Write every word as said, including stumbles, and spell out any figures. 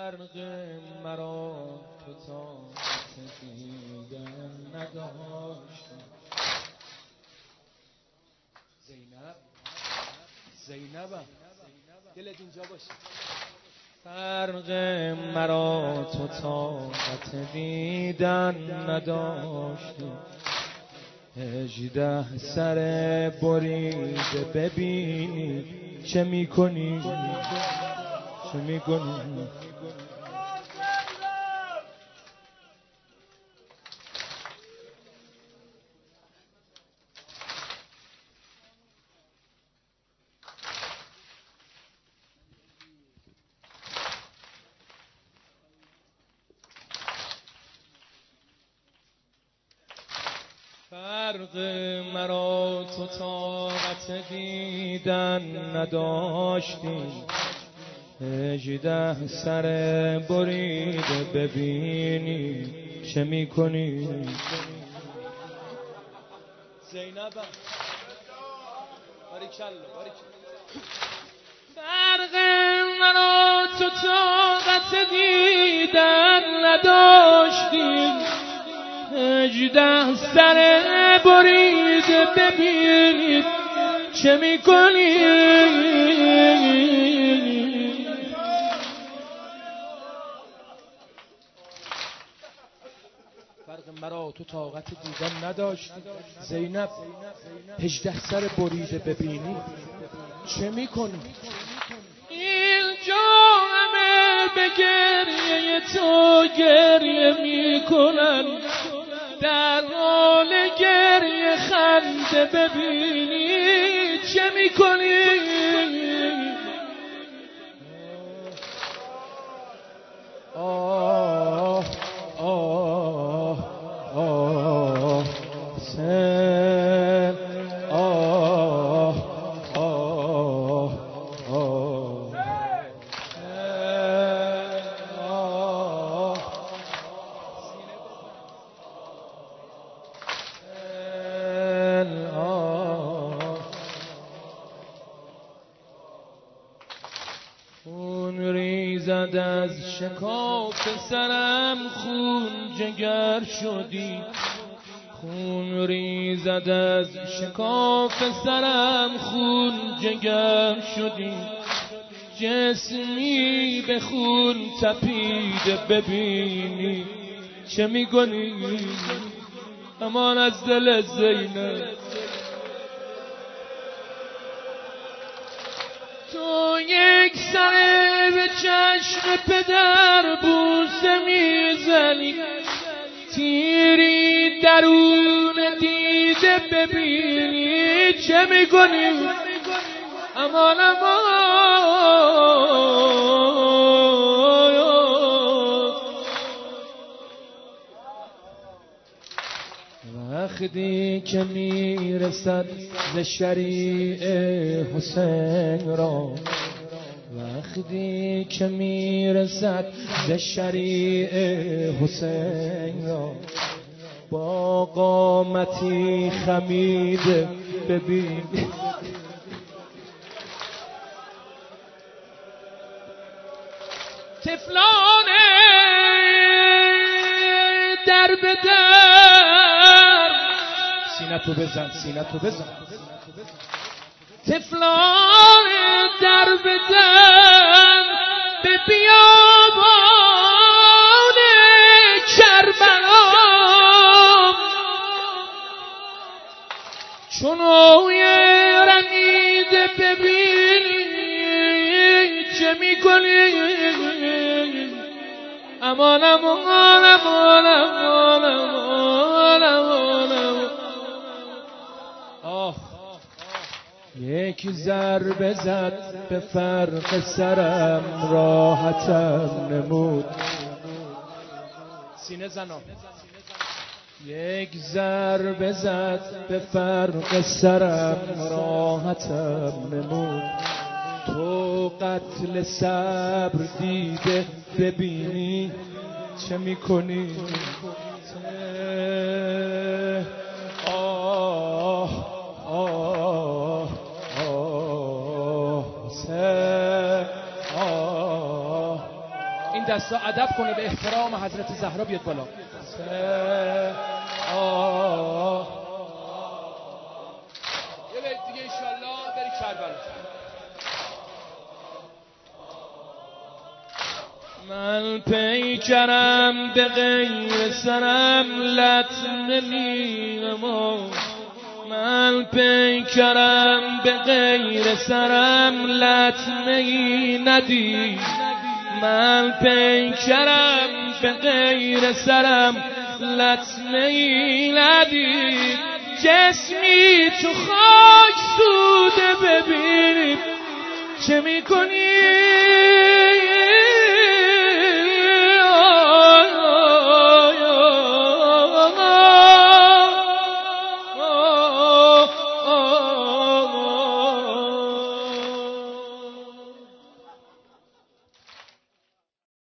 فرق مرا تو تا دیدن نداشتم. زینب زینبم دلت اینجا باشه. فرق مرا تو طاقت دیدن نداشتی. هجده سر بریده ببینی چه میکنی چه میکنی. فرق مرا تو طاقت دیدن نداشتی. هجده سر بریده ببینی چه میکنی. زینبم باریکلا باریکلا. فرق مرا تو طاقت دیدن نداشتی. هجده سر بریده ببینید چه میکنی. فرق مرا تو طاقت دیدن نداشتی. زینب هجده سر بریده ببینی چه میکنی. اینجا همه به گریه تو گریه میکنن. در حال گریه خنده ببینی چه میکنی. آه آه آه سن آه آه آه خون ریزد از شکاف سرم خون جگر شدی. خون ریزد از شکاف سرم خون جگر شدی. جسمی به خون تپیده ببینی چه میکنی. امان از دل زینب. تو یک سر به چشم پدر بوسه میزنی. تیری درون دیده ببینی چه میکنی. امان امان. وقتی که میرسد ز شریع حسین را. وقتی که میرسد ز شریع حسین را. با قامتی خمیده ببین طفلانه در به در. سینتو بزن سینتو بزن. طفلان در به در به بیابان کربلا. چونوی رمیده ببینی چه میکنی. امان امان امان امان امان امان. آه یک ضربه زد به فرق سرم راحتم نمود. سینه زنا. یک ضربه زد به فرق سرم راحتم نمود. تو قتل صبر دیده ببینی چه میکنی. آه آه آه سه آه این دستا ادب کنه به احترام حضرت زهرا بیاد بالا. آه یه بیت دیگه انشالله بری کربلا. من پیکرم به غیر سرم لط نمی‌نمم، من پیکرم به غیر سرم لطمه‌ای ندید، من پیکرم به غیر سرم لطمه‌ای ندید، جسمی تو خاک سوده ببینید چه میکنی